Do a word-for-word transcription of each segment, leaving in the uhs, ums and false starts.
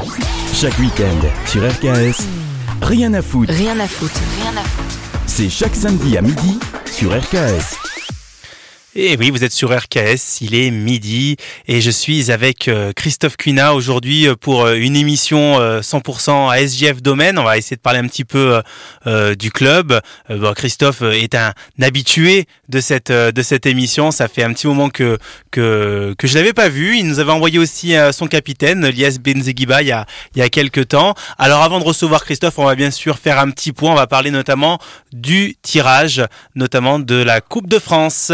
Chaque week-end sur R K S, rien à foutre. Rien à foutre. Rien à foutre. C'est chaque samedi à midi sur R K S. Et oui, vous êtes sur R K S, il est midi et je suis avec euh, Christophe Cuina aujourd'hui pour euh, une émission euh, cent pour cent à S J F Domaine. On va essayer de parler un petit peu euh, du club. Euh, bon, Christophe est un habitué de cette euh, de cette émission. Ça fait un petit moment que que que je l'avais pas vu. Il nous avait envoyé aussi euh, son capitaine, Lies Benzeguiba, il y a il y a quelques temps. Alors avant de recevoir Christophe, on va bien sûr faire un petit point. On va parler notamment du tirage, notamment de la Coupe de France.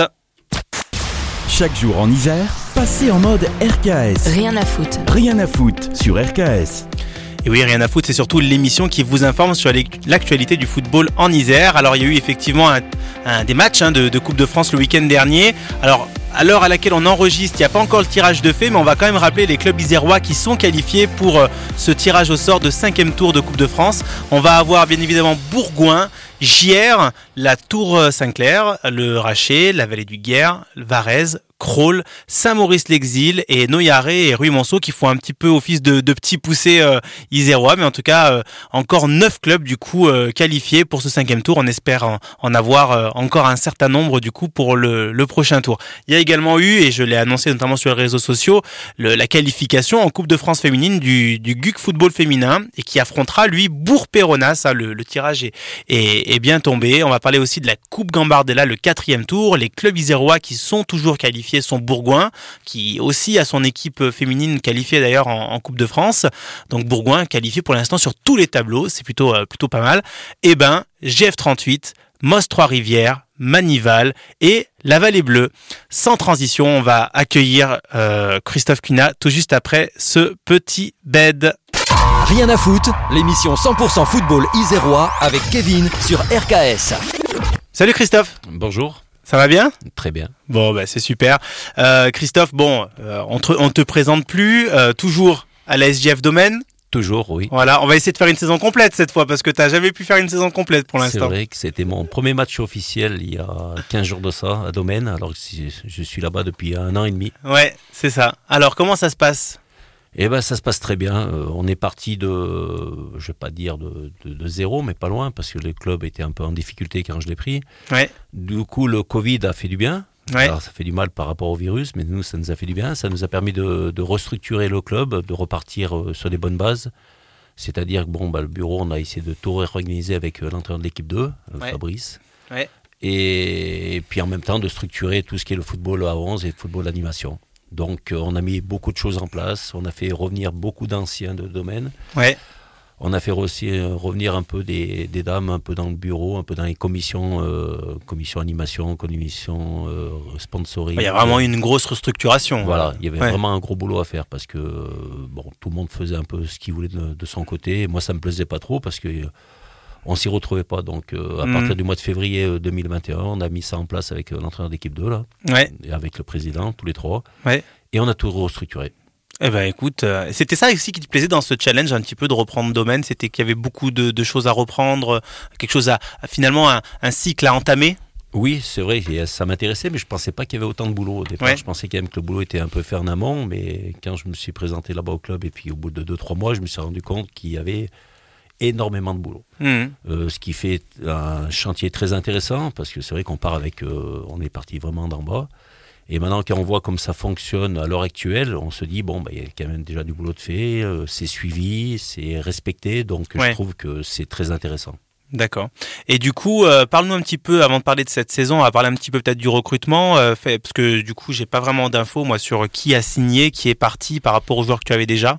Chaque jour en Isère, passez en mode R K S. Rien à foutre. Rien à foutre sur R K S. Et oui, rien à foutre, c'est surtout l'émission qui vous informe sur l'actualité du football en Isère. Alors il y a eu effectivement un, un, des matchs hein, de, de Coupe de France le week-end dernier. Alors à l'heure à laquelle on enregistre, il n'y a pas encore le tirage de fait, mais on va quand même rappeler les clubs isérois qui sont qualifiés pour euh, ce tirage au sort de cinquième tour de Coupe de France. On va avoir bien évidemment Bourgoin, Giers, la Tour Saint-Clair, le Rachet, la Vallée du Guer, Varèse, Crolles, Saint-Maurice-l'Exil et Noyaré et Ruy-Monceau qui font un petit peu office de, de petits poussés euh, isérois, mais en tout cas euh, encore neuf clubs du coup euh, qualifiés pour ce cinquième tour. On espère en, en avoir euh, encore un certain nombre du coup pour le, le prochain tour. Il y a également eu, et je l'ai annoncé notamment sur les réseaux sociaux, le, la qualification en Coupe de France féminine du, du G U C football féminin et qui affrontera lui Bourg-Péronnas. Ça, le, le tirage est, est, est bien tombé. On va parler aussi de la Coupe Gambardella, le quatrième tour. Les clubs isérois qui sont toujours qualifiés sont Bourgoin, qui aussi a son équipe féminine qualifiée d'ailleurs en, en Coupe de France. Donc Bourgoin qualifié pour l'instant sur tous les tableaux, c'est plutôt euh, plutôt pas mal. Et ben G F trente-huit, Moss Trois-Rivières, Manival et la Vallée Bleue. Sans transition, on va accueillir euh, Christophe Cuina tout juste après ce petit bed. Rien à foutre, l'émission cent pour cent football isérois avec Kevin sur R K S. Salut Christophe. Bonjour. Ça va bien ? Très bien. Bon, bah c'est super. Euh, Christophe, bon, euh, on, te, on te présente plus, euh, toujours à la S J F Domaine. Toujours, oui. Voilà, on va essayer de faire une saison complète cette fois parce que t'as jamais pu faire une saison complète pour l'instant. C'est vrai que c'était mon premier match officiel il y a quinze jours de ça à Domaine, alors que je suis là-bas depuis un an et demi. Ouais, c'est ça. Alors comment ça se passe ? Eh ben, ça se passe très bien. Euh, on est parti de, je vais pas dire de, de, de zéro, mais pas loin, parce que le club était un peu en difficulté quand je l'ai pris. Ouais. Du coup, le Covid a fait du bien. Ouais. Alors, ça fait du mal par rapport au virus, mais nous, ça nous a fait du bien. Ça nous a permis de, de restructurer le club, de repartir euh, sur des bonnes bases. C'est-à-dire que bon, bah, le bureau, on a essayé de tout réorganiser avec euh, l'entraîneur de l'équipe deux, euh, ouais. Fabrice. Ouais. Et, et puis en même temps, de structurer tout ce qui est le football à onze et le football d'animation. Donc, euh, on a mis beaucoup de choses en place. On a fait revenir beaucoup d'anciens de domaine. Ouais. On a fait aussi euh, revenir un peu des, des dames, un peu dans le bureau, un peu dans les commissions, euh, commission animation, commission euh, sponsoring. Il y a vraiment une grosse restructuration. Voilà, il y avait ouais. vraiment un gros boulot à faire parce que euh, bon, tout le monde faisait un peu ce qu'il voulait de, de son côté. Moi, ça me plaisait pas trop parce que euh, on s'y retrouvait pas. Donc, euh, à mmh. partir du mois de février deux mille vingt et un, on a mis ça en place avec euh, l'entraîneur d'équipe deux, là, ouais. et avec le président, tous les trois. Ouais. Et on a tout restructuré. Eh ben écoute, euh, c'était ça aussi qui te plaisait dans ce challenge un petit peu de reprendre domaine, c'était qu'il y avait beaucoup de, de choses à reprendre, quelque chose à, à finalement un, un cycle à entamer. Oui, c'est vrai, ça m'intéressait, mais je pensais pas qu'il y avait autant de boulot au départ. Ouais. Je pensais quand même que le boulot était un peu fait en amont, mais quand je me suis présenté là-bas au club et puis au bout de deux trois mois, je me suis rendu compte qu'il y avait énormément de boulot. Mmh. Euh, ce qui fait un chantier très intéressant, parce que c'est vrai qu'on part avec, euh, on est parti vraiment d'en bas. Et maintenant, quand on voit comme ça fonctionne à l'heure actuelle, on se dit, bon, bah, il y a quand même déjà du boulot de fait, euh, c'est suivi, c'est respecté, donc ouais. je trouve que c'est très intéressant. D'accord. Et du coup, euh, parle-nous un petit peu, avant de parler de cette saison, on va parler un petit peu peut-être du recrutement, euh, fait, parce que du coup, j'ai pas vraiment d'infos, moi, sur qui a signé, qui est parti par rapport aux joueurs que tu avais déjà.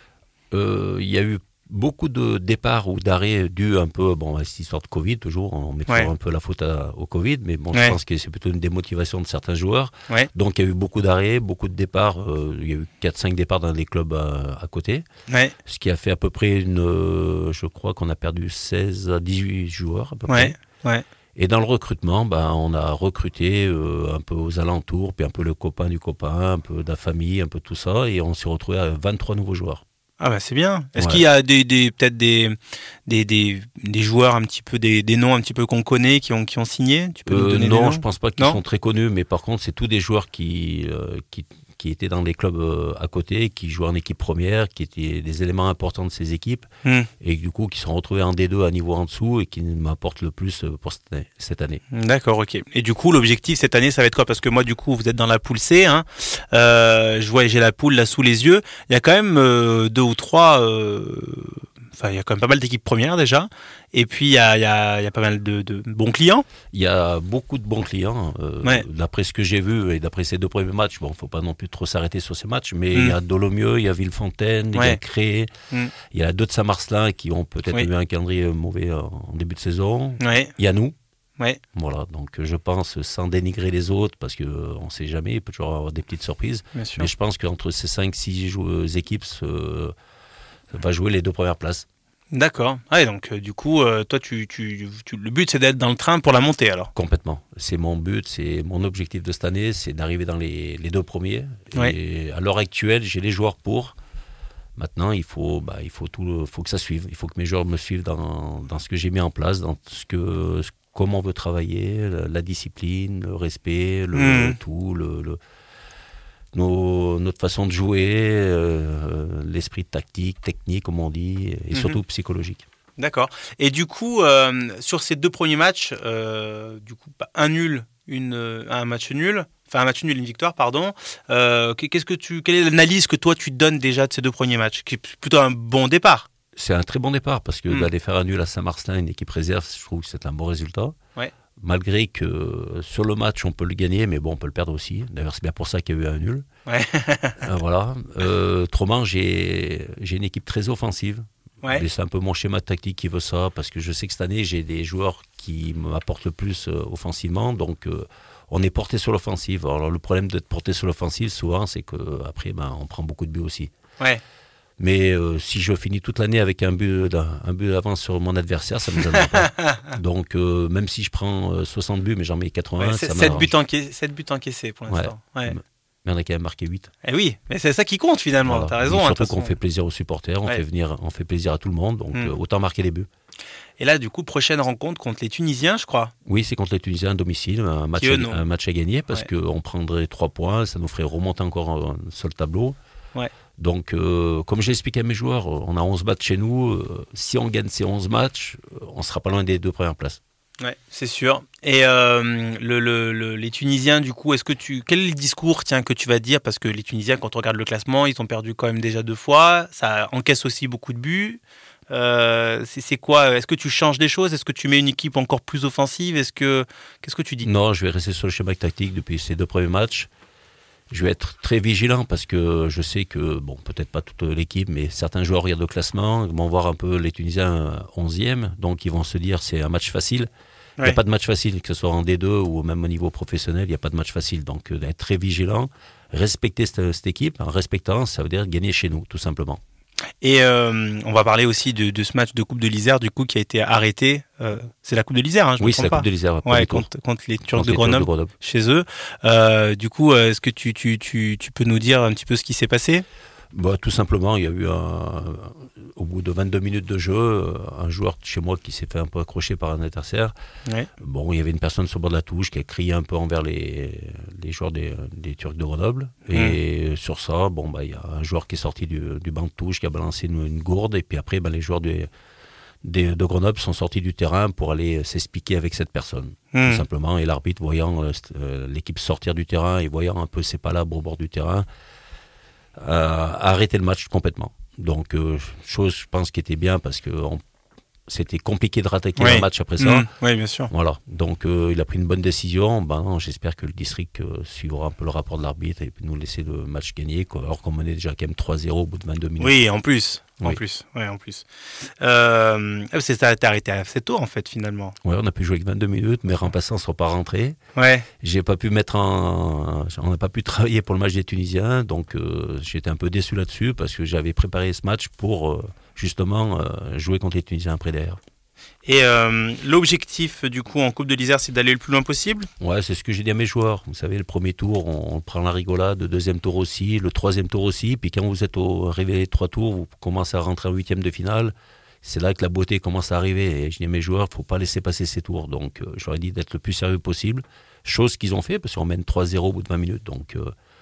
Euh, il y a eu beaucoup de départs ou d'arrêts dus un peu bon, à cette histoire de Covid, toujours, on met toujours ouais. un peu la faute à, au Covid, mais bon, ouais. je pense que c'est plutôt une démotivation de certains joueurs. Ouais. Donc il y a eu beaucoup d'arrêts, beaucoup de départs, euh, il y a eu quatre cinq départs dans les clubs à, à côté, ouais. ce qui a fait à peu près une, euh, je crois qu'on a perdu seize à dix-huit joueurs à peu ouais. près. Ouais. Et dans le recrutement, ben, on a recruté euh, un peu aux alentours, puis un peu le copain du copain, un peu de la famille, un peu tout ça, et on s'est retrouvé à vingt-trois nouveaux joueurs. Ah bah c'est bien. Est-ce ouais. qu'il y a des, des peut-être des, des des des joueurs un petit peu des, des noms un petit peu qu'on connaît qui ont qui ont signé ? Tu peux euh, nous donner non, des noms ? je pense pas qu'ils non sont très connus, mais par contre c'est tous des joueurs qui euh, qui qui étaient dans les clubs euh, à côté, qui jouaient en équipe première, qui étaient des éléments importants de ces équipes, mmh. et du coup qui sont retrouvés en D deux à niveau en dessous et qui m'apportent le plus pour cette année. Cette année. D'accord, ok. Et du coup, l'objectif cette année, ça va être quoi? Parce que moi, du coup, vous êtes dans la poule C, hein. Euh, je vois, j'ai la poule là sous les yeux. Il y a quand même euh, deux ou trois... Euh... Enfin, il y a quand même pas mal d'équipes premières déjà. Et puis, il y a, il y a, il y a pas mal de, de bons clients. Il y a beaucoup de bons clients. Euh, ouais. D'après ce que j'ai vu et d'après ces deux premiers matchs, bon, il ne faut pas non plus trop s'arrêter sur ces matchs, mais il mm. y a Dolomieu, il y a Villefontaine, ouais. il y a Cré, mm. il y a deux de Saint-Marcelin qui ont peut-être oui. eu un calendrier mauvais en début de saison. Ouais. Il y a nous. Ouais. Voilà, donc je pense, sans dénigrer les autres, parce qu'on euh, ne sait jamais, il peut toujours avoir des petites surprises. Mais je pense qu'entre ces cinq six équipes, euh, va jouer les deux premières places. D'accord. Ah, et donc, euh, du coup, euh, toi, tu, tu, tu, le but, c'est d'être dans le train pour la montée, alors? Complètement. C'est mon but, c'est mon objectif de cette année, c'est d'arriver dans les, les deux premiers. Ouais. Et à l'heure actuelle, j'ai les joueurs pour. Maintenant, il faut, bah, il faut, tout, faut que ça suive. Il faut que mes joueurs me suivent dans, dans ce que j'ai mis en place, dans ce que, comment on veut travailler, la, la discipline, le respect, le, mmh. le tout, le... le Nos, notre façon de jouer, euh, l'esprit tactique, technique, comme on dit, et surtout mm-hmm. psychologique. D'accord. Et du coup, euh, sur ces deux premiers matchs, euh, du coup, un nul, une, un match nul, enfin un match nul, une victoire, pardon. Euh, qu'est-ce que tu, quelle est l'analyse que toi tu donnes déjà de ces deux premiers matchs, qui est plutôt un bon départ? C'est un très bon départ parce que mm. d'aller faire un nul à Saint-Marcelin, une équipe réserve, je trouve que c'est un bon résultat. Ouais. Malgré que sur le match, on peut le gagner, mais bon, on peut le perdre aussi. D'ailleurs, c'est bien pour ça qu'il y a eu un nul. Ouais. euh, voilà. Euh, autrement, j'ai, j'ai une équipe très offensive. Ouais. C'est un peu mon schéma tactique qui veut ça, parce que je sais que cette année, j'ai des joueurs qui m'apportent le plus euh, offensivement. Donc, euh, on est porté sur l'offensive. Alors, le problème d'être porté sur l'offensive, souvent, c'est qu'après, ben, on prend beaucoup de buts aussi. Ouais. Mais euh, si je finis toute l'année avec un but, un but d'avance sur mon adversaire, ça ne me gênera pas. Donc, euh, même si je prends euh, soixante buts, mais j'en mets quatre-vingts, ouais, ça m'arrange. sept buts encaissés pour l'instant. Ouais. Ouais. Mais on a quand même marqué huit. Eh oui, mais c'est ça qui compte finalement, voilà. T'as raison. Et surtout hein, qu'on fait plaisir aux supporters, on, ouais. fait venir, on fait plaisir à tout le monde, donc mm. euh, autant marquer des buts. Et là, du coup, prochaine rencontre contre les Tunisiens, je crois. Oui, c'est contre les Tunisiens à domicile, un match, à, un match à gagner, parce ouais. qu'on prendrait trois points, ça nous ferait remonter encore sur le tableau. Ouais. Donc, euh, comme j'ai expliqué à mes joueurs, on a onze matchs chez nous. Euh, si on gagne ces onze matchs, on sera pas loin des deux premières places. Ouais, c'est sûr. Et euh, le, le, le, les Tunisiens, du coup, est-ce que tu, quel est le discours, tiens, que tu vas dire? Parce que les Tunisiens, quand on regarde le classement, ils ont perdu quand même déjà deux fois. Ça encaisse aussi beaucoup de buts. Euh, c'est, c'est quoi? Est-ce que tu changes des choses? Est-ce que tu mets une équipe encore plus offensive? Est-ce que, qu'est-ce que tu dis? Non, je vais rester sur le schéma tactique depuis ces deux premiers matchs. Je vais être très vigilant parce que je sais que, bon, peut-être pas toute l'équipe, mais certains joueurs regardent le classement, vont voir un peu les Tunisiens onzième, donc ils vont se dire c'est un match facile. Il ouais. n'y a pas de match facile, que ce soit en D deux ou même au niveau professionnel, il n'y a pas de match facile. Donc d'être très vigilant, respecter cette, cette équipe, en respectant, ça veut dire gagner chez nous, tout simplement. Et euh, on va parler aussi de, de ce match de Coupe de l'Isère, du coup, qui a été arrêté. Euh, c'est la Coupe de l'Isère, hein, je oui, me trompe pas. Oui, c'est la Coupe de l'Isère. Ouais, contre, contre les Turcs de Grenoble, de Grenoble, chez eux. Euh, du coup, est-ce que tu, tu, tu, tu peux nous dire un petit peu ce qui s'est passé? Bah, tout simplement, il y a eu un, au bout de vingt-deux minutes de jeu, un joueur de chez moi qui s'est fait un peu accrocher par un adversaire. Ouais. Bon, il y avait une personne sur le bord de la touche qui a crié un peu envers les, les joueurs des, des Turcs de Grenoble. Et mmh. sur ça, bon, bah, il y a un joueur qui est sorti du, du banc de touche, qui a balancé une, une gourde. Et puis après, bah, les joueurs des, des, de Grenoble sont sortis du terrain pour aller s'expliquer avec cette personne. Mmh. Tout simplement. Et l'arbitre, voyant euh, l'équipe sortir du terrain et voyant un peu ses palabres au bord du terrain, Euh, a arrêté le match complètement. Donc, euh, chose, je pense, qui était bien parce que on, c'était compliqué de rattaquer oui. un match après ça. Mmh, oui, bien sûr. Voilà. Donc, euh, il a pris une bonne décision. Ben, j'espère que le district euh, suivra un peu le rapport de l'arbitre et puis nous laisser le match gagner, quoi, alors qu'on menait déjà quand même trois zéro au bout de vingt-deux minutes. Oui, en plus. En oui. plus, ouais, en plus. Euh, c'est, t'as arrêté assez tôt, en fait, finalement. Ouais, on a pu jouer avec vingt-deux minutes, mes remplaçants ne sont pas rentrés. Ouais. J'ai pas pu mettre en, on n'a pas pu travailler pour le match des Tunisiens, donc euh, j'étais un peu déçu là-dessus parce que j'avais préparé ce match pour euh, justement euh, jouer contre les Tunisiens après derrière. Et euh, l'objectif, du coup, en Coupe de l'Isère, c'est d'aller le plus loin possible? Ouais, c'est ce que j'ai dit à mes joueurs. Vous savez, le premier tour, on, on prend la rigolade, le deuxième tour aussi, le troisième tour aussi. Puis quand vous êtes au, arrivé trois tours, vous commencez à rentrer en huitième de finale. C'est là que la beauté commence à arriver. Et je dis à mes joueurs, il ne faut pas laisser passer ces tours. Donc, euh, je leur ai dit d'être le plus sérieux possible. Chose qu'ils ont fait, parce qu'on mène trois zéro au bout de vingt minutes. Donc, euh,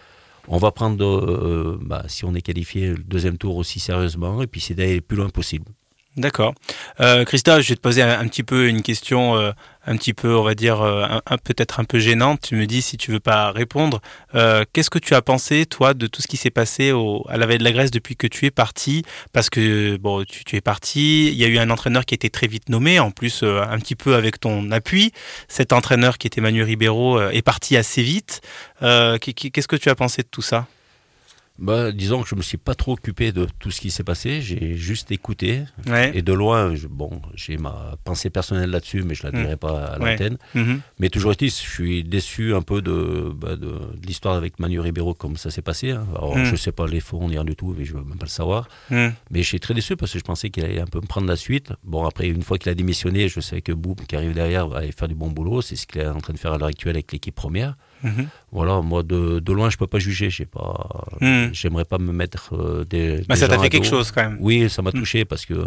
on va prendre, euh, bah, si on est qualifié, le deuxième tour aussi sérieusement, et puis c'est d'aller le plus loin possible. D'accord. Euh, Christophe, je vais te poser un, un petit peu une question, euh, un petit peu, on va dire, euh, un, un, peut-être un peu gênante. Tu me dis si tu veux pas répondre. Euh, qu'est-ce que tu as pensé, toi, de tout ce qui s'est passé au, à la Veille de la Grèce depuis que tu es parti? Parce que, bon, tu, tu es parti, il y a eu un entraîneur qui a été très vite nommé, en plus, euh, un petit peu avec ton appui. Cet entraîneur qui était Manu Ribeiro euh, est parti assez vite. Euh, qu'est-ce que tu as pensé de tout ça? Bah, disons que je me suis pas trop occupé de tout ce qui s'est passé, j'ai juste écouté. Ouais. Et de loin, je, bon, j'ai ma pensée personnelle là-dessus, mais je la dirai mmh. pas à l'antenne. Ouais. Mmh. Mais toujours est-il, je suis déçu un peu de, bah, de, de l'histoire avec Manu Ribeiro, comme ça s'est passé. Hein. Alors, mmh. je sais pas les fonds ni rien du tout, mais je veux même pas le savoir. Mmh. Mais je suis très déçu parce que je pensais qu'il allait un peu me prendre la suite. Bon, après, une fois qu'il a démissionné, je sais que Boum, qui arrive derrière, va aller faire du bon boulot. C'est ce qu'il est en train de faire à l'heure actuelle avec l'équipe première. Mmh. Voilà, moi de, de loin je peux pas juger, j'ai pas, mmh. j'aimerais pas me mettre euh, des. Bah, des ça t'a fait quelque chose quand même. Oui, ça m'a mmh. touché parce que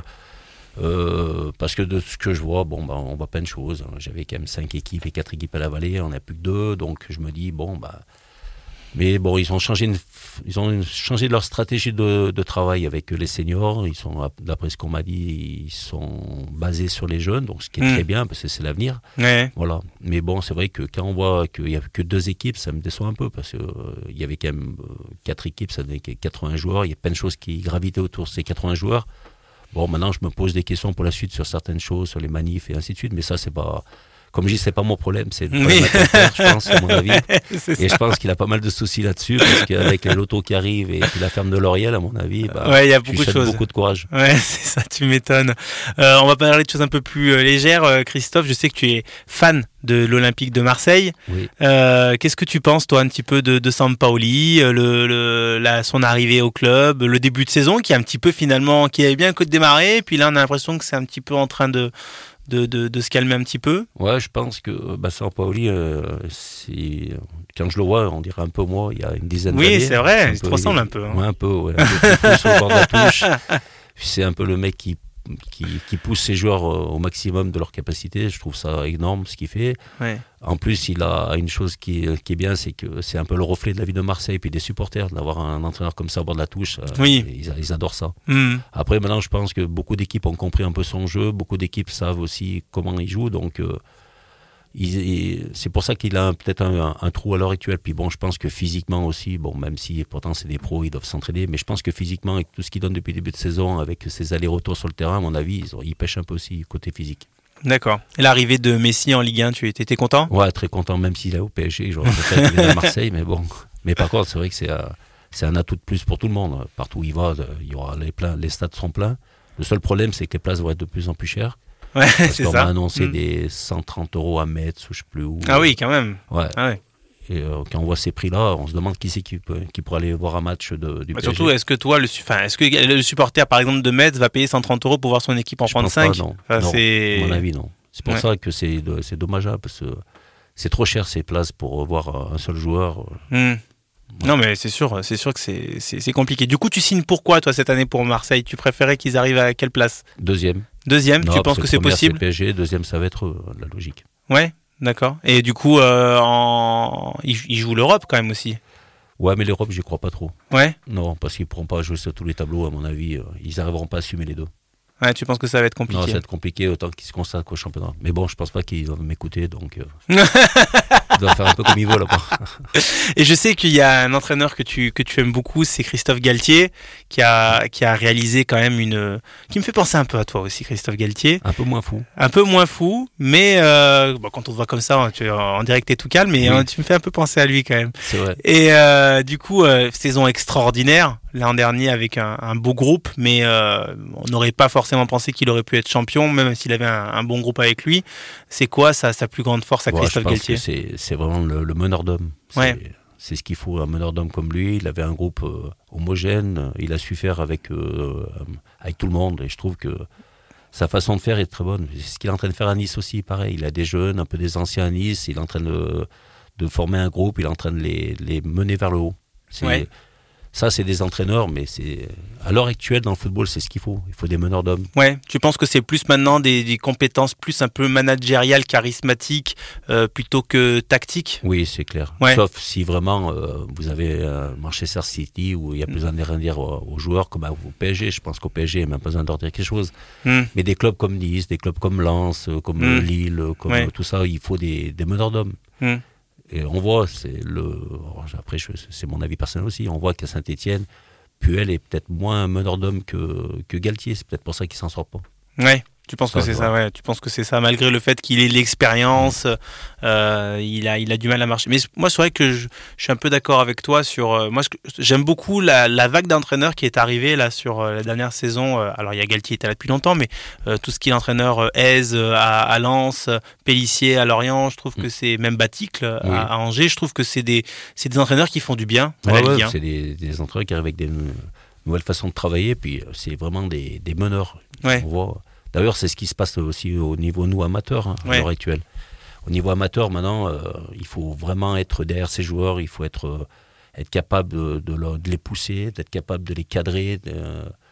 euh, parce que de ce que je vois, bon bah on voit plein de choses. J'avais quand même cinq équipes et quatre équipes à la vallée, on n'a plus que deux, donc je me dis bon bah. Mais bon, ils ont changé, une, ils ont changé leur stratégie de, de travail avec les seniors. Ils sont, d'après ce qu'on m'a dit, ils sont basés sur les jeunes, donc ce qui est mmh. très bien parce que c'est l'avenir. Ouais. Voilà. Mais bon, c'est vrai que quand on voit qu'il n'y a que deux équipes, ça me déçoit un peu parce que euh, il y avait quand même euh, quatre équipes, ça donnait quatre-vingts joueurs. Il y a plein de choses qui gravitaient autour de ces quatre-vingts joueurs. Bon, maintenant, je me pose des questions pour la suite sur certaines choses, sur les manifs et ainsi de suite. Mais ça, c'est pas. Comme je dis, c'est pas mon problème, c'est le problème oui. père, je pense, à mon avis. Et je pense qu'il a pas mal de soucis là-dessus, parce qu'avec l'auto qui arrive et puis la ferme de L'Oriel, à mon avis, bah, ouais, il y a beaucoup de choses. Beaucoup de courage. Ouais, c'est ça, tu m'étonnes. Euh, on va parler de choses un peu plus euh, légères. Euh, Christophe, je sais que tu es fan de l'Olympique de Marseille. Oui. Euh, qu'est-ce que tu penses, toi, un petit peu de, de Sampaoli, le, le, la, son arrivée au club, le début de saison qui est un petit peu finalement, qui avait bien que de démarrer, puis là, on a l'impression que c'est un petit peu en train de De, de, de se calmer un petit peu? Ouais, je pense que bah, Sampaoli, euh, c'est... quand je le vois, on dirait un peu moi, il y a une dizaine oui, d'années. Oui, c'est vrai, il te ressemble un peu. Hein. Ouais, un peu, ouais. Un peu plus sur le bord de la touche. C'est un peu le mec qui, qui, qui pousse ses joueurs au maximum de leur capacité. Je trouve ça énorme ce qu'il fait. Ouais. En plus, il a une chose qui, qui est bien, c'est que c'est un peu le reflet de la vie de Marseille puis des supporters, d'avoir un entraîneur comme ça au bord de la touche. Oui. Ils, ils adorent ça. Mmh. Après, maintenant, je pense que beaucoup d'équipes ont compris un peu son jeu. Beaucoup d'équipes savent aussi comment il joue. Donc, euh, il, il, c'est pour ça qu'il a peut-être un, un, un trou à l'heure actuelle. Puis bon, je pense que physiquement aussi, bon, même si pourtant c'est des pros, ils doivent s'entraîner, mais je pense que physiquement, avec tout ce qu'il donne depuis le début de saison, avec ses allers-retours sur le terrain, à mon avis, ils, ils pêchent un peu aussi côté physique. D'accord. Et l'arrivée de Messi en Ligue un, tu étais content? Ouais, très content, même s'il est au P S G. J'aurais préféré qu'il vienne à Marseille, mais bon. Mais par contre, c'est vrai que c'est, euh, c'est un atout de plus pour tout le monde. Partout où il va, il y aura les, pleins, les stades seront pleins. Le seul problème, c'est que les places vont être de plus en plus chères. Ouais, parce c'est qu'on ça. m'a annoncé mmh. des cent trente euros à Metz ou je sais plus où. Ah oui, quand même. Ouais. Ah ouais. Et euh, quand on voit ces prix-là, on se demande qui c'est qui, peut, qui pourrait aller voir un match de, du bah P S G. Surtout, est-ce que toi, le, enfin, est-ce que le supporter, par exemple, de Metz va payer cent trente euros pour voir son équipe en je prendre cinq? Non, enfin, non c'est... à mon avis, non. C'est pour ouais. ça que c'est, c'est dommageable, parce que c'est trop cher ces places pour voir un seul joueur. Mmh. Ouais. Non, mais c'est sûr, c'est sûr que c'est, c'est, c'est compliqué. Du coup, tu signes pourquoi, toi, cette année pour Marseille? Tu préférais qu'ils arrivent à quelle place? Deuxième. Deuxième, non, tu penses que c'est possible? C'est P S G, deuxième, ça va être euh, la logique. Ouais, d'accord. Et du coup, euh, en... ils, ils jouent l'Europe quand même aussi. Ouais, mais l'Europe, j'y crois pas trop. Ouais. Non, parce qu'ils ne pourront pas jouer sur tous les tableaux, à mon avis. Euh, ils n'arriveront pas à assumer les deux. Ouais, tu penses que ça va être compliqué? Non, ça va être compliqué autant qu'ils se consacrent au championnat. Mais bon, je pense pas qu'ils doivent m'écouter, donc euh, ils doivent faire un peu comme ils veulent là-bas. Et je sais qu'il y a un entraîneur que tu que tu aimes beaucoup, c'est Christophe Galtier, qui a qui a réalisé quand même une, qui me fait penser un peu à toi aussi, Christophe Galtier. Un peu moins fou. Un peu moins fou, mais euh, bon, quand on te voit comme ça, tu, en direct t'es tout calme, mais oui. hein, tu me fais un peu penser à lui quand même. C'est vrai. Et euh, du coup, euh, saison extraordinaire l'an dernier avec un, un beau groupe, mais euh, on n'aurait pas forcément pensé qu'il aurait pu être champion, même s'il avait un, un bon groupe avec lui. C'est quoi sa, sa plus grande force à ouais, Christophe je pense Galtier? Que c'est, c'est vraiment le, le meneur d'homme. C'est, ouais. c'est ce qu'il faut, un meneur d'homme comme lui. Il avait un groupe euh, homogène, il a su faire avec, euh, avec tout le monde, et je trouve que sa façon de faire est très bonne. C'est ce qu'il est en train de faire à Nice aussi, pareil. Il a des jeunes, un peu des anciens à Nice, il est en train de, de former un groupe, il est en train de les, les mener vers le haut. C'est, ouais. Ça, c'est des entraîneurs, mais c'est à l'heure actuelle dans le football, c'est ce qu'il faut. Il faut des meneurs d'hommes. Ouais, tu penses que c'est plus maintenant des, des compétences plus un peu managériales, charismatiques, euh, plutôt que tactiques? Oui, c'est clair. Ouais. Sauf si vraiment euh, vous avez euh, Manchester City où il y a besoin de rien dire aux, aux joueurs, comme au P S G. Je pense qu'au P S G, il n'y a même pas besoin de leur dire quelque chose. Mm. Mais des clubs comme Nice, des clubs comme Lens, comme Mm. Lille, comme Ouais. tout ça, il faut des, des meneurs d'hommes. Mm. Et on voit, c'est le. Après, je, c'est mon avis personnel aussi. On voit qu'à Saint-Etienne, Puel est peut-être moins un meneur d'homme que, que Galtier. C'est peut-être pour ça qu'il s'en sort pas. Ouais. Tu penses Ça, que c'est je ça, vois. ouais. Tu penses que c'est ça, malgré le fait qu'il ait l'expérience, euh, il a, il a du mal à marcher. Mais moi, c'est vrai que je, je suis un peu d'accord avec toi sur. Euh, moi, je- j'aime beaucoup la, la vague d'entraîneurs qui est arrivée là sur euh, la dernière saison. Euh, alors, il y a Galtier qui était là depuis longtemps, mais euh, tout ce qui est entraîneur euh, Hez euh, à, à Lens, euh, Pélissier à Lorient, je trouve que c'est même Baticle euh, Oui. à, à Angers. Je trouve que c'est des, c'est des entraîneurs qui font du bien à Ouais, la ouais, Ligue un. c'est des, des entraîneurs qui arrivent avec des nou- nouvelles façons de travailler. Puis euh, c'est vraiment des, des meneurs. Ouais. On voit. D'ailleurs, c'est ce qui se passe aussi au niveau nous amateurs hein, Ouais. à l'heure actuelle. Au niveau amateur, maintenant, euh, il faut vraiment être derrière ces joueurs. Il faut être, euh, être capable de, de, leur- de les pousser, d'être capable de les cadrer, de,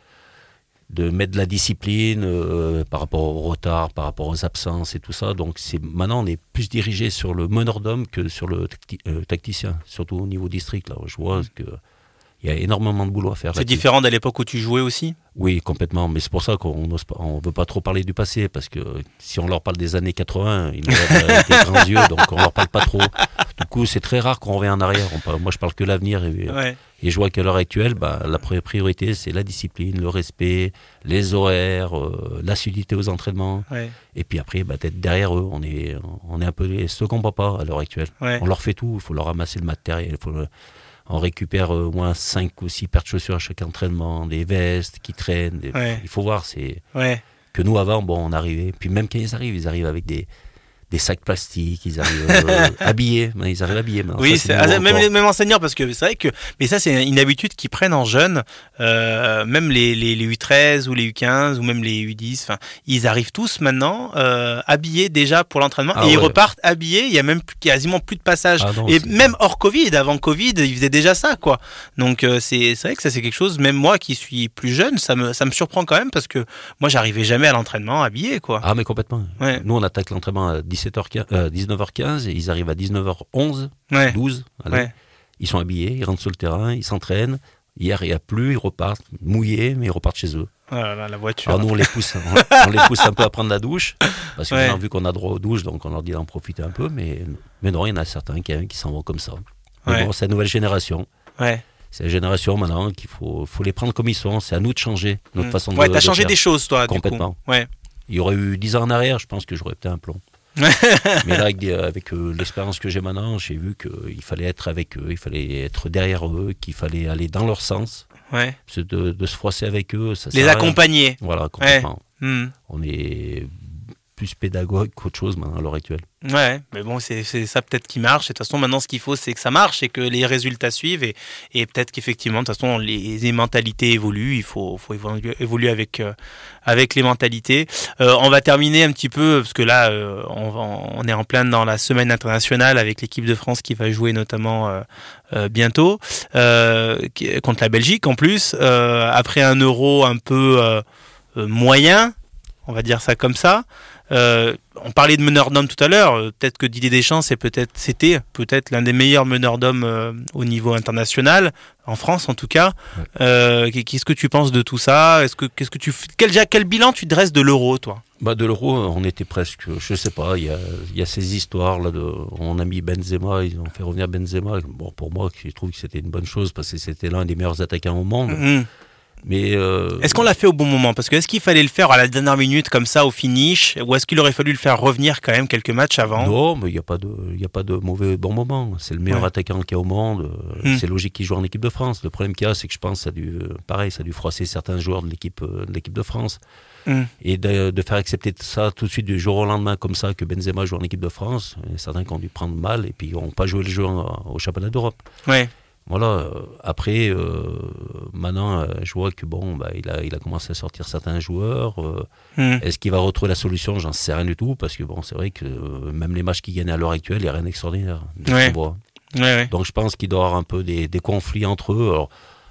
de mettre de la discipline euh, par rapport au retard, par rapport aux absences et tout ça. Donc c'est, maintenant, on est plus dirigé sur le meneur d'homme que sur le tacti- euh, tacticien, surtout au niveau district. Là, je vois que il y a énormément de boulot à faire. C'est là-dessus. différent de l'époque où tu jouais aussi. Oui, complètement. Mais c'est pour ça qu'on ne veut pas trop parler du passé, parce que si on leur parle des années quatre-vingts, ils nous regardent avec des grands yeux, donc on leur parle pas trop. Du coup, c'est très rare qu'on revient en arrière. On parle- moi, je parle que l'avenir. Et, Ouais. et je vois qu'à l'heure actuelle, bah, la pri- priorité, c'est la discipline, le respect, les horaires, euh, l'assiduité aux entraînements. Ouais. Et puis après, bah, d'être derrière eux. On est, on est un peu les second papa à l'heure actuelle. Ouais. On leur fait tout. Il faut leur ramasser le matériel. Il faut le- On récupère euh, au moins cinq ou six paires de chaussures à chaque entraînement, des vestes qui traînent. des- Ouais. Il faut voir, c'est Ouais. que nous avant, bon, on arrivait. Puis même quand ils arrivent, ils arrivent avec des, des sacs plastiques, ils arrivent euh, habillés. Ils arrivent habillés. Maintenant. Oui, Ça, c'est, nouveau ah, même encore. les mêmes enseignants, parce que c'est vrai que, mais ça c'est une habitude qu'ils prennent en jeunes, euh, même les, les, les U treize ou les U quinze ou même les U dix, enfin, ils arrivent tous maintenant euh, habillés déjà pour l'entraînement Ah et ils ouais. repartent habillés. Il y a même plus- quasiment plus de passage. Ah non, et c'est- même hors Covid, avant Covid, ils faisaient déjà ça, quoi. Donc euh, c'est, c'est vrai que ça c'est quelque chose. Même moi qui suis plus jeune, ça me, ça me surprend quand même parce que moi j'arrivais jamais à l'entraînement habillé, quoi. Ah, mais complètement. Ouais. Nous, on attaque l'entraînement à dix-sept heures quinze, euh, dix-neuf heures quinze et ils arrivent à dix-neuf heures onze, Ouais. douze. allez. Ouais. Ils sont habillés, ils rentrent sur le terrain, ils s'entraînent. Hier, il n'y a plus, ils repartent mouillés, mais ils repartent chez eux. Oh là là, la voiture. Alors nous, on les pousse, on, on les pousse un peu à prendre la douche, parce que Ouais. maintenant, vu qu'on a droit aux douches, donc on leur dit d'en profiter un peu, mais, mais non, il y en a certains qui, qui s'en vont comme ça. Mais Ouais. bon, c'est la nouvelle génération. Ouais. C'est la génération maintenant qu'il faut, faut les prendre comme ils sont. C'est à nous de changer notre Mm. façon de Ouais, t'as de changé faire. des choses, toi, Complètement. du coup. Ouais. Il y aurait eu dix ans en arrière, je pense que j'aurais peut-être un plomb. Mais là, avec, des- avec euh, l'expérience que j'ai maintenant, j'ai vu qu'il fallait être avec eux, il fallait être derrière eux, qu'il fallait aller dans leur sens. Ouais. Parce que de, de se froisser avec eux, ça Les sert à rien. accompagner. Voilà, complètement. Hmm. On est plus pédagogue qu'autre chose maintenant à l'heure actuelle. Ouais, mais bon, c'est, c'est ça peut-être qui marche. Et de toute façon, maintenant, ce qu'il faut, c'est que ça marche et que les résultats suivent. Et, et peut-être qu'effectivement, de toute façon, les, les mentalités évoluent. Il faut, faut évoluer, évoluer avec, euh, avec les mentalités. Euh, on va terminer un petit peu, parce que là, euh, on, va, on est en plein dans la semaine internationale avec l'équipe de France qui va jouer notamment euh, euh, bientôt euh, qui- contre la Belgique en plus. Euh, après un euro un peu euh, euh, moyen, on va dire ça comme ça. Euh, on parlait de meneur d'hommes tout à l'heure. euh, Peut-être que Didier Deschamps, c'est peut-être, c'était peut-être l'un des meilleurs meneurs d'hommes euh, au niveau international, en France en tout cas. Ouais. Euh, qu'est-ce que tu penses de tout ça? Est-ce que, qu'est-ce que tu, quel, quel bilan tu dresses de l'Euro, toi? Bah de l'Euro, on était presque, je sais pas, il y a, il y a ces histoires là de, on a mis Benzema, ils ont fait revenir Benzema. Bon, pour moi, je trouve que c'était une bonne chose parce que c'était l'un des meilleurs attaquants au monde. Mmh. Mais euh, Est-ce qu'on l'a fait au bon moment? Parce que est-ce qu'il fallait le faire à la dernière minute comme ça au finish, ou est-ce qu'il aurait fallu le faire revenir quand même quelques matchs avant? non, mais il n'y a pas de, il y a pas de mauvais bon moment. C'est le meilleur Ouais. attaquant qu'il y a au monde. Euh, Mm. C'est logique qu'il joue en équipe de France. Le problème qu'il y a, c'est que je pense, que ça a dû, euh, pareil, ça a dû froisser certains joueurs de l'équipe, euh, de l'équipe de France. Mm. Et de, de faire accepter ça tout de suite du jour au lendemain comme ça que Benzema joue en équipe de France, il y a certains qui ont dû prendre mal et puis n'ont pas joué le jeu en- au championnat d'Europe. Ouais. Voilà. euh, Après, euh, maintenant, euh, je vois que bon, bah, il a, il a commencé à sortir certains joueurs. euh, Mm. Est-ce qu'il va retrouver la solution? J'en sais rien du tout parce que bon, c'est vrai que euh, même les matchs qu'il gagne à l'heure actuelle, il n'y a rien d'extraordinaire. de ce Ouais. qu'on voit. Ouais, ouais. Donc je pense qu'il doit y avoir un peu des, des conflits entre eux. Alors,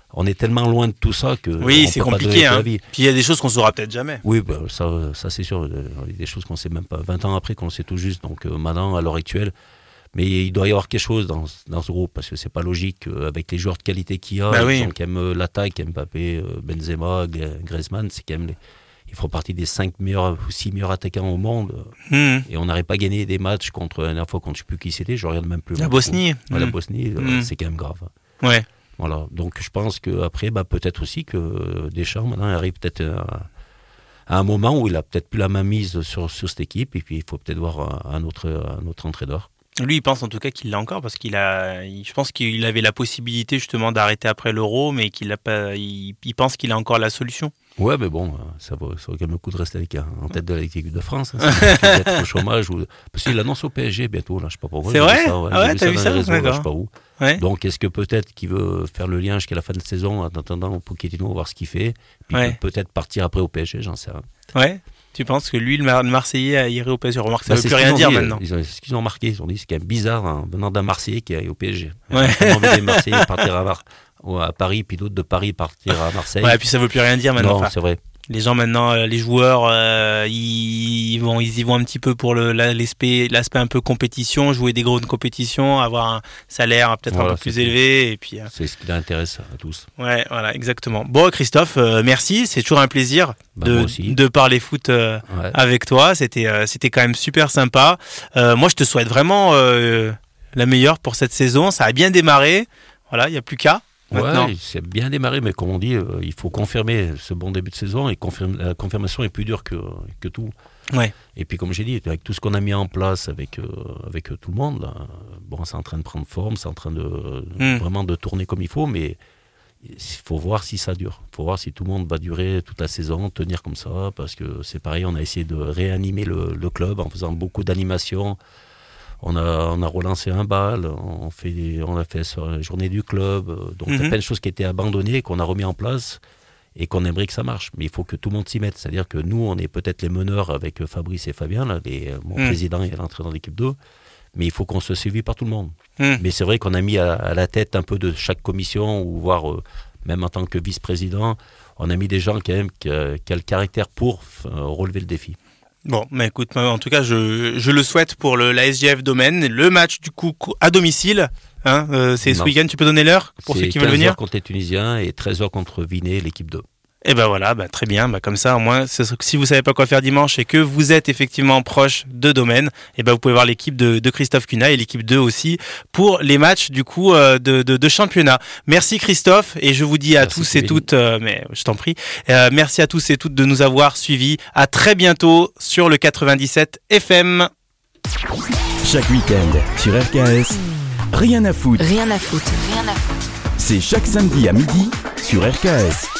on est tellement loin de tout ça que oui, on c'est peut compliqué. Pas hein. Puis il y a des choses qu'on saura peut-être jamais. Oui, bah, ça, ça c'est sûr. Il y a des choses qu'on sait même pas. vingt ans après qu'on sait tout juste. Donc euh, maintenant, à l'heure actuelle, mais il doit y avoir quelque chose dans, dans ce groupe parce que c'est pas logique euh, avec les joueurs de qualité qu'il y a, bah oui. qui aiment l'attaque, Mbappé, euh, Benzema, Griezmann, c'est quand même les, ils font partie des cinq meilleurs ou six meilleurs attaquants au monde. Mmh. Et on n'aurait pas gagné des matchs contre la dernière fois contre je ne sais plus qui c'était. Je regarde même plus. La Bosnie. Mmh. Ouais, la Bosnie, mmh. euh, c'est quand même grave. Ouais. Voilà. Donc je pense qu'après, bah, peut-être aussi que Deschamps maintenant arrive peut-être à, à un moment où il a peut-être plus la main mise sur, sur cette équipe et puis il faut peut-être voir un autre, un autre entraîneur. Lui, il pense en tout cas qu'il l'a encore parce qu'il a, il, je pense qu'il avait la possibilité justement d'arrêter après l'Euro, mais qu'il a pas, il, il pense qu'il a encore la solution. Ouais, mais bon, ça vaut, ça vaut quand même le coup de rester avec, en tête de l'équipe de France. Hein, d'être au chômage. Ou... Parce qu'il annonce au P S G bientôt, là, je sais pas pourquoi. C'est vrai ça, ouais. Ah ouais, t'as vu ça, réseaux, d'accord. Là, je sais pas où. Ouais. Donc, est-ce que peut-être qu'il veut faire le lien jusqu'à la fin de saison en attendant Pochettino, voir ce qu'il fait, puis ouais. peut-être partir après au P S G, j'en sais rien. Ouais. Tu penses que lui, le Marseillais, irait au P S G? Remarque, ça bah, ne veut plus rien dire dit, maintenant. Ils ont, c'est ce qu'ils ont marqué. Ils ont dit c'est quand même bizarre hein, venant d'un Marseillais qui est au P S G. Ouais. On a des Marseillais partir à, Mar- à Paris, puis d'autres de Paris partir à Marseille. Ouais, et puis ça ne veut plus rien dire maintenant. Non, enfin, c'est vrai. Les gens maintenant, euh, les joueurs, euh, ils, ils, vont, ils y vont un petit peu pour le, l'aspect, l'aspect un peu compétition, jouer des grosses compétitions, avoir un salaire peut-être voilà, un peu plus c'est élevé. Et puis, euh... c'est ce qui l'intéresse à tous. Ouais, voilà, exactement. Bon, Christophe, euh, merci. C'est toujours un plaisir bah, de, de parler foot euh, ouais. avec toi. C'était, euh, c'était quand même super sympa. Euh, moi, je te souhaite vraiment euh, la meilleure pour cette saison. Ça a bien démarré. Voilà, il n'y a plus qu'à. Maintenant. Ouais, c'est bien démarré, mais comme on dit, euh, il faut confirmer ce bon début de saison et confirme, la confirmation est plus dure que, que tout. Ouais. Et puis, comme j'ai dit, avec tout ce qu'on a mis en place avec, euh, avec tout le monde, là, bon, c'est en train de prendre forme, c'est en train de mm. vraiment de tourner comme il faut, mais il faut voir si ça dure. Il faut voir si tout le monde va durer toute la saison, tenir comme ça, parce que c'est pareil, on a essayé de réanimer le, le club en faisant beaucoup d'animations. On a, on a relancé un bal, on, fait des, on a fait la journée du club. Donc, il mm-hmm. y a plein de choses qui étaient abandonnées, qu'on a remis en place et qu'on aimerait que ça marche. Mais il faut que tout le monde s'y mette. C'est-à-dire que nous, on est peut-être les meneurs avec Fabrice et Fabien, là, les, mon mm. président et l'entraîneur d'équipe deux. Mais il faut qu'on se suive par tout le monde. Mm. Mais c'est vrai qu'on a mis à, à la tête un peu de chaque commission, ou voire euh, même en tant que vice-président, on a mis des gens quand même qui, euh, qui ont le caractère pour euh, relever le défi. Bon, mais écoute, en tout cas, je, je le souhaite pour le, la S G F Domaine. Le match, du coup, à domicile, hein, euh, c'est non. ce week-end. Tu peux donner l'heure pour c'est ceux qui veulent venir? quinze heures contre les Tunisiens et treize heures contre Vinay, l'équipe deux. Et ben voilà, bah très bien. Bah comme ça, au moins, si vous savez pas quoi faire dimanche et que vous êtes effectivement proche de Domaine, et ben vous pouvez voir l'équipe de, de Christophe Cunha et l'équipe deux aussi pour les matchs du coup euh, de, de, de championnat. Merci Christophe et je vous dis à merci tous et toutes, euh, mais je t'en prie, euh, merci à tous et toutes de nous avoir suivis. À très bientôt sur le quatre-vingt-dix-sept F M. Chaque week-end sur R K S, rien à foutre. Rien à foutre. Rien à foutre. C'est chaque samedi à midi sur R K S.